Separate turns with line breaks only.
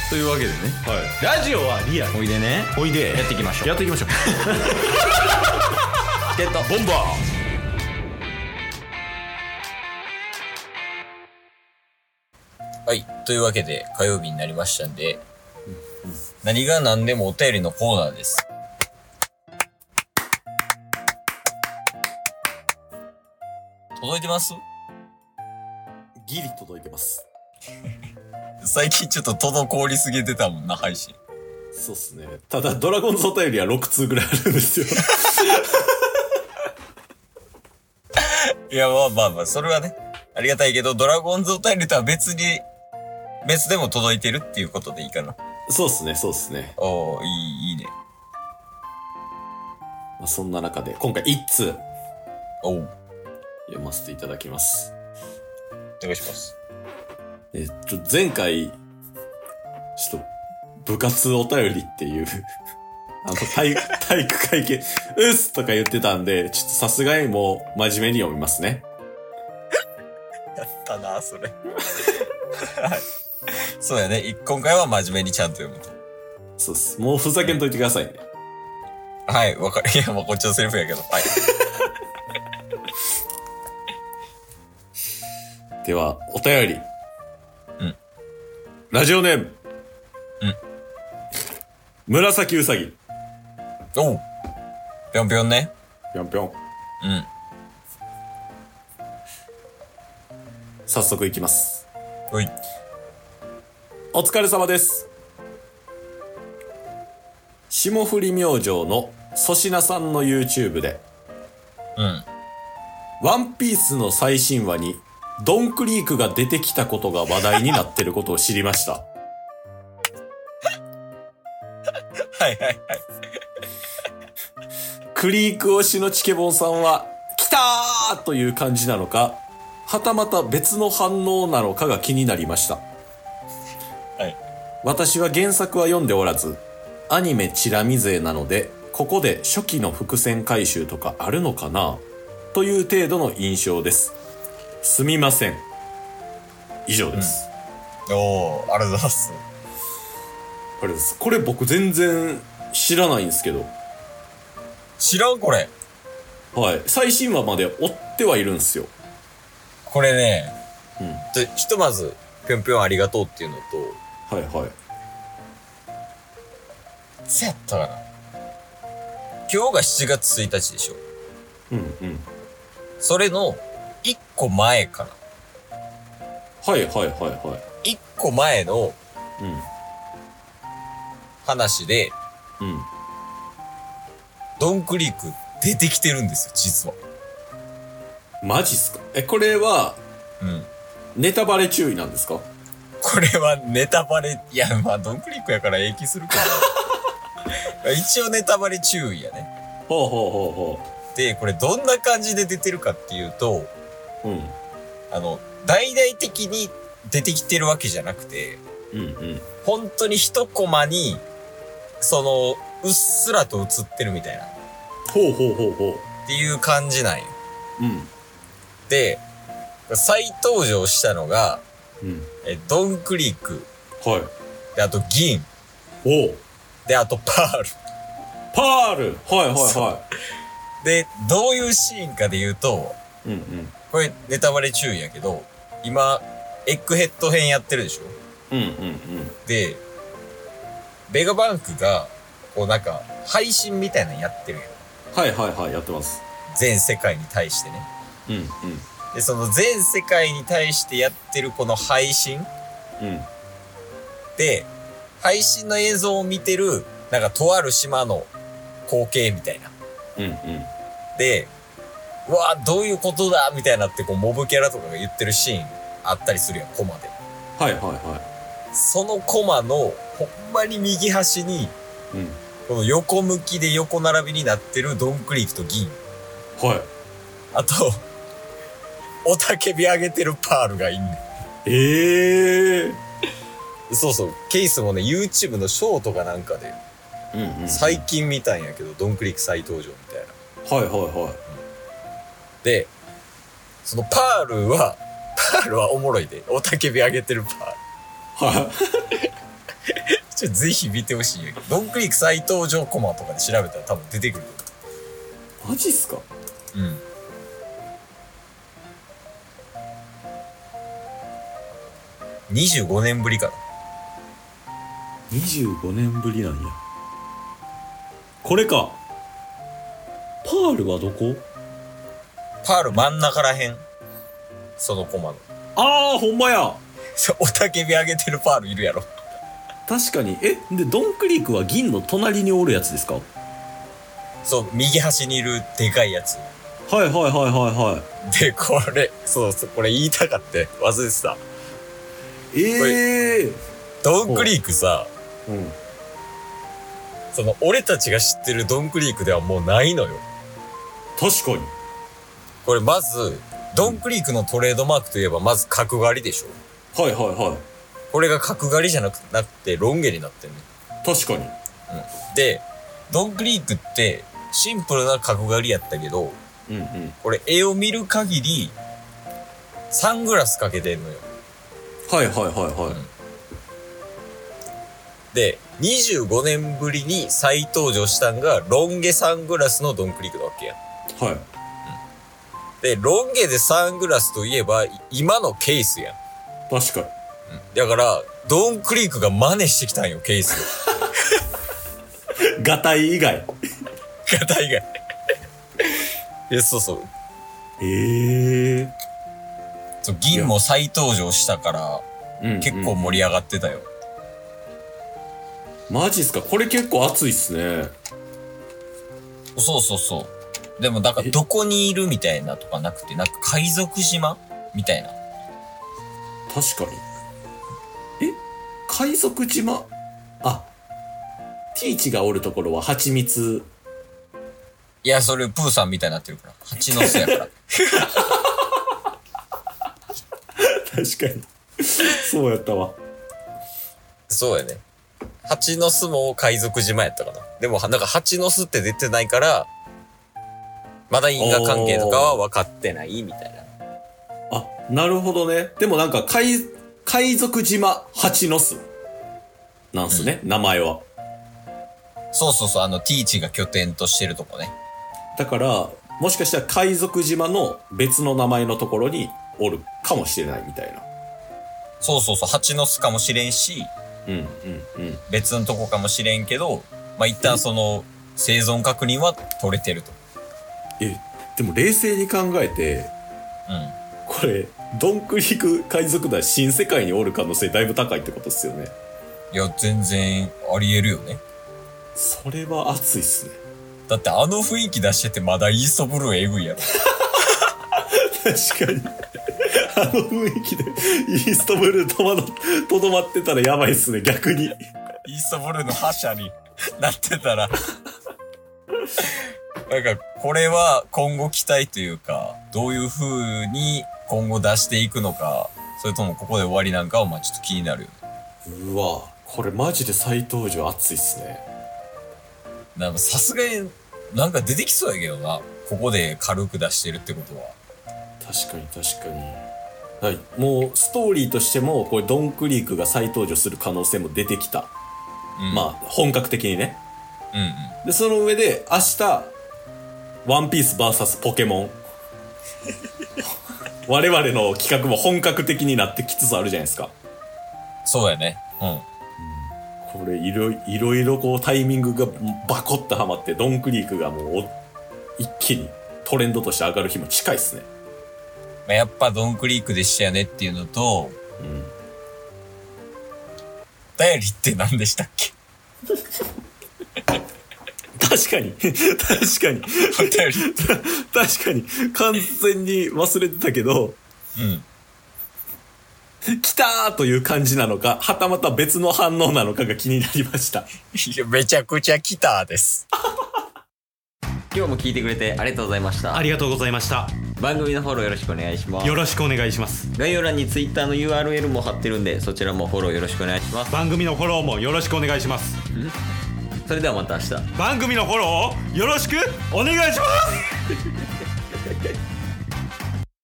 というわけでね、
はい、ラジオはリアル。
おいでね、
おいで
やっていきましょう。
やっていきましょう
ゲットボンバ
ー。はい、というわけで火曜日になりましたんで、何が何でもお便りのコーナーです。届いてます？
ギリ届いてます。
最近ちょっと滞りすぎてたもんな、配信。
そうっすね。ただドラゴンズお便りは6通ぐらいあるんですよ。
いや、まあ、それはね、ありがたいけど、ドラゴンズお便りとは別でも届いてるっていうことでいいかな。
そうっすね、そうっすね。
おー、いいね。
まあ、そんな中で、今回1通
おう、
読ませていただきます。
お願いします。
前回、ちょっと、部活お便りっていう、体育会系、うっすとか言ってたんで、ちょっとさすがにもう真面目に読みますね。
やったな、それ。そうやね。今回は真面目にちゃんと読むと。
そうっす。もうふざけんといてくださいね。
はい、わかる。いや、もうこっちのセリフやけど。はい。
では、お便り。
うん。
ラジオネーム。
うん。
紫うさぎ。
おう。ぴょんぴょんね。
ぴょんぴょん。
うん。
早速いきます。
おい。
お疲れ様です。霜降り明星の粗品さんの YouTube で、
うん。
ワンピースの最新話にドンクリークが出てきたことが話題になってることを知りました。
はいはいはい。
クリーク推しのチケボンさんは、来たーという感じなのか、はたまた別の反応なのかが気になりました。
はい。
私は原作は読んでおらず、アニメチラ見勢なので、ここで初期の伏線回収とかあるのかなという程度の印象です。すみません。以上です。
おー、ありがとうございます。
あれです。これ僕全然知らないんですけど。
知らんこれ。
はい。最新話まで追ってはいるんですよ。
これね、
うん。
ひとまず、ぴょんぴょんありがとうっていうのと、
はいはい。
いつやったかな。今日が7月1日でしょ。
うんうん。
それの、1個前かな。
はいはいはいは
1個前の
い。
話で、
うん。うん。
ドンクリーク出てきてるんですよ、実は。
マジっすか？これは、
うん。
ネタバレ注意なんですか？
これはネタバレ、いや、まあ、ドンクリークやから永久するけど。一応ネタバレ注意やね。
ほうほうほうほ
で、これどんな感じで出てるかっていうと、
う。うん。
大々的に出てきてるわけじゃなくて、
うんうん。
本当に一コマに、うっすらと映ってるみたいな。っ
ほうほうほうほ
ていう感じなんよ。
う。うん。
で、再登場したのが、
うん。
ドンクリーク。
はい。
で、あと銀。
おう。
で、あとパール。
パールはいはいは
で、どういうシーンかで言うと、
い。うんうん。
これネタバレ注意やけど、今、エッグヘッド編やってるでしょ。
うんうんうん。
で、ベガバンクが、こうなんか、配信みたいなのやってるやん。
はいはいはい、やってます。
全世界に対してね。
うんうん。
で、その全世界に対してやってるこの配信
うん
で、配信の映像を見てる、なんかとある島の光景みたいな。
うんうん。
で、うわぁ、どういうことだみたいなってこうモブキャラとかが言ってるシーンあったりするやん、コマで。
はいはいは
そのコマの、ほんまに右端に、
い。うん。
この横向きで横並びになってるドンクリークと銀。
はい。
あと、おたけび上げてるパールがいんね
え
ん。そうそう。ケースもね、YouTube のショートかなんかで、
うんうん。
最近見たんやけど、ドンクリーク再登場みたいな。
はいはいはい。
で、そのパールはおもろいで。おたけび上げてるパール。
は
ぜひ見てほしいよ。ドンクリーク再登場コマとかで調べたら多分出てくる。
マジっすか？
うん。25年ぶりかな。
25年ぶりなんや。これか。パールはどこ？
パール真ん中らへん。そのコマの。
ああ、ほんまや。
おたけび上げてるパールいるやろ。
確かに。で、ドンクリークは銀の隣におるやつですか？
そう、右端にいるでかいやつ。
はいはいはいはいは
で、これ、そうそう、これ言いたかって忘れてた。
い。
ドンクリークさ、
うん。
その、俺たちが知ってるドンクリークではもうないのよ。
確かに。
これまず、ドンクリークのトレードマークといえばまず角刈りでしょ。
はいはいはい。
これが角刈りじゃなくてロン毛になってるね。
確かに。
うん。で、ドンクリークってシンプルな角刈りやったけど、
うんうん。
これ絵を見る限り、サングラスかけてんのよ。
はいはいはいはい。
で、25年ぶりに再登場したんが、ロン毛サングラスのドンクリークなわけや。
はい。
で、ロン毛でサングラスといえば、今のケースやん。
確かに。
だから、ドンクリークが真似してきたんよ、ケース
ガタイ以外。
が大概。そうそう。そう、銀も再登場したから、結構盛り上がってたよ。
マジっすか？これ結構熱いっすね。
そうそうそう。でも、だからどこにいるみたいなとかなくて、なんか海賊島みたいな。
確かに。海賊島？あ、ティーチがおるところは蜂蜜。
いや、それプーさんみたいになってるから。蜂の巣やから。
確かに。そうやったわ。
そうやね。蜂の巣も海賊島やったかな。でも、なんか蜂の巣って出てないから、まだ因果関係とかは分かってないみたいな。
あ、なるほどね。でもなんか海賊島蜂の巣なんすね、名前は。
そうそうそう、ティーチが拠点としてるとこね。
だから、もしかしたら海賊島の別の名前のところにおるかもしれないみたいな。
そうそうそう、蜂の巣かもしれんし、別のとこかもしれんけど、まあ、一旦その、生存確認は取れてると。
でも冷静に考えて、これ、ドンクリーク海賊団新世界におる可能性だいぶ高いってことっすよね。
いや、全然あり得るよね。
それは熱いっすね。
だってあの雰囲気出しててまだイーストブルーエグいやろ。
確かに。あの雰囲気でイーストブルーとどまってたらやばいっすね、逆に。
イーストブルーの覇者になってたら。なんか、これは今後期待というか、どういう風に今後出していくのか、それともここで終わりなんかはまあちょっと気になるよね。
うわ、これマジで再登場熱いっすね。
なんかさすがになんか出てきそうやけどな。ここで軽く出してるってことは。
確かに確かに。はい。もうストーリーとしても、これドンクリークが再登場する可能性も出てきた。まあ、本格的にね。で、その上で明日、ワンピース VS ポケモン。我々の企画も本格的になってきつつあるじゃないですか。
そうやね。
これいろいろこうタイミングがバコッとはまって、ドンクリークがもう一気にトレンドとして上がる日も近いっすね。
やっぱドンクリークでしたよねっていうのと、便りって何でしたっけ？
確かに確かに完全に忘れてたけど、来たーという感じなのか、はたまた別の反応なのかが気になりました。
いや、めちゃくちゃ来たです。
今日も聞いてくれてありがとうございました。
ありがとうございました。
番組のフォローよろしくお願いします。
よろしくお願いします。
概要欄に Twitter の URL も貼ってるんで、そちらもフォローよろしくお願いします。
番組のフォローもよろしくお願いします。
それではまた明日。
番組のフォローをよろしくお願いします。